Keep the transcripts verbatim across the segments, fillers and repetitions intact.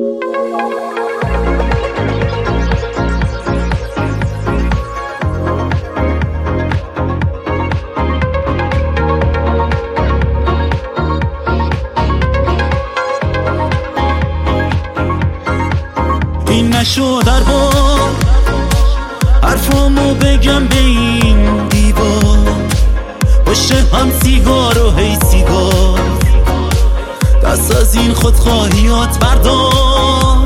این نشد در بار حرفامو بگم به این دیوار، باشه هم سیگار و هی سیگار، دست از این خودخواهیات بردار.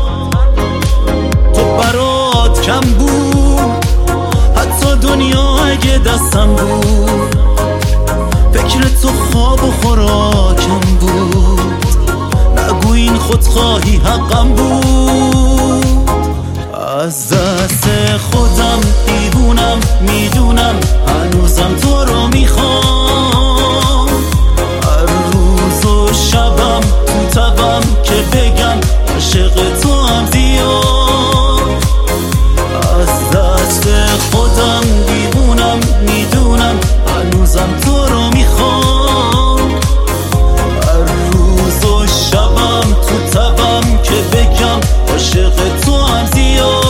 تو برات کم بود حتی دنیا اگه دستم بود، فکر تو خواب و خوراکم بود، نگو این خودخواهی حقم بود. از دست خودم دیوونم، میدونم هنوزم تو رو میخوام، هر روز و شبم تو تبم که بگم عاشق تو هم زیاد. از دست خودم دیوونم، میدونم هنوزم تو رو میخوام، هر روز و شبم تو تبم که بگم عاشق تو هم زیاد.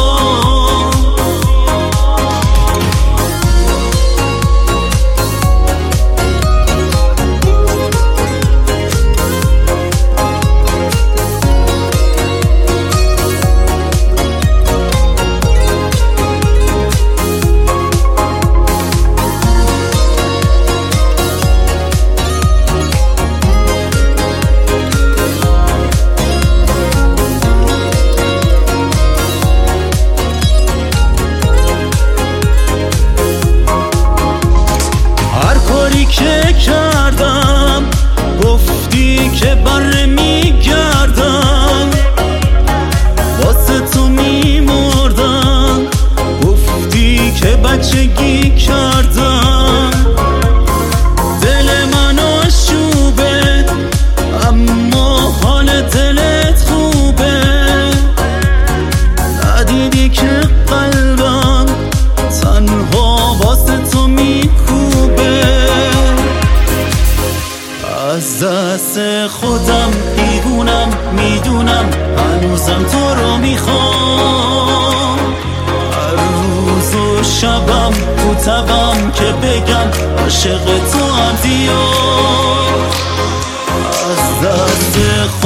که کردم گفتی که بره میگردم، واسه تو میمردم، گفتی که بچگی کردم. دل من آشوبه اما حال دلت خوبه، ندیدی که قلبم تنها واسه تو میکوبه. از دست خودم دیوونم، میدونم هنوزم تو رو میخوام، هر روز و شبم تو تبم که بگم عاشق تو هم زیاد. از دست